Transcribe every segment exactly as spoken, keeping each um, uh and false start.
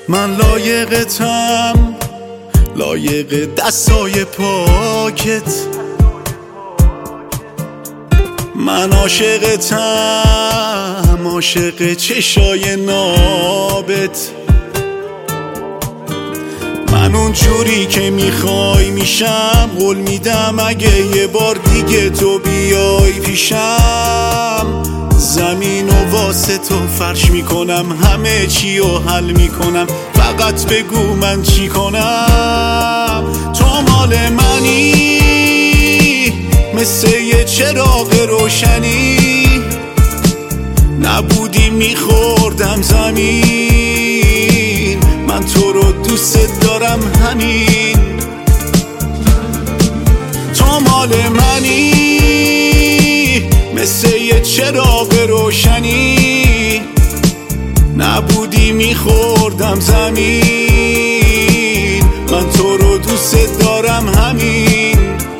من لایقتم، لایق دستای پاکت. من عاشقتم، عاشق چشای نابت. من اون جوری که میخوای میشم، قول میدم اگه یه بار دیگه تو بیای پیشم، زمین و واسه تو فرش میکنم، همه چی رو حل میکنم، فقط بگو من چی کنم. تو مال منی مثل یه چراغ روشنی، نبودی میخوردم زمین، من تو رو دوست دارم همین. تو مال منی مثل یه چراغ روشنی، نبودی میخوردم زمین، من تو رو دوست دارم همین.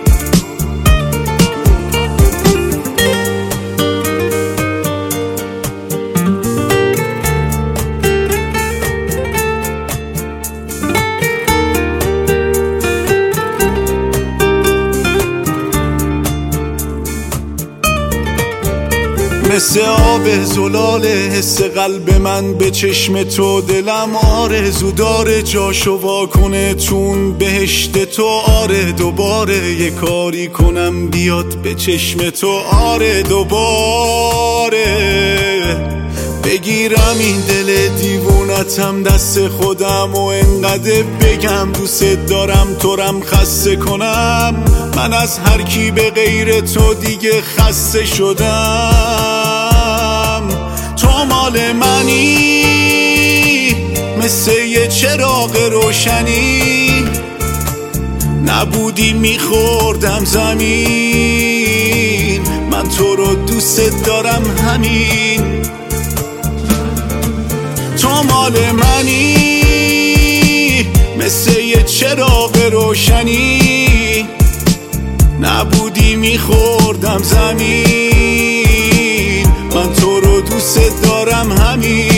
مثل آب زلال حس قلب من به چشم تو، دلم آرزو داره جاشو وا کنه تون بهشت تو. آره دوباره یه کاری کنم بیاد به چشم تو، آره دوباره بگیرم این دل دیوونتم دست خودم و انقدر بگم دوست دارم تو رم خسته کنم. من از هر کی به غیر تو دیگه خسته شدم. تو مال منی مثل یه چراغ روشنی، نبودی میخوردم زمین، من تو رو دوست دارم همین. تو مال منی مثل یه چراغ روشنی، نبودی میخوردم زمین، من تو رو دوست دارم همین.